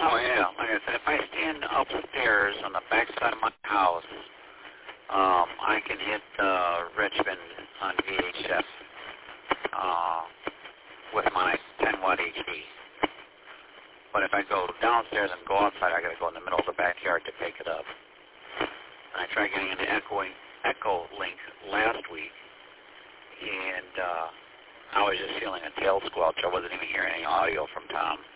Oh, yeah. Like I said, if I stand upstairs on the back side of my house, I can hit Richmond on VHF with my 10-watt HD. But if I go downstairs and go outside, I got to go in the middle of the backyard to pick it up. And I tried getting into Echo Link last week, and I was just feeling a tail squelch. I wasn't even hearing any audio from Tom.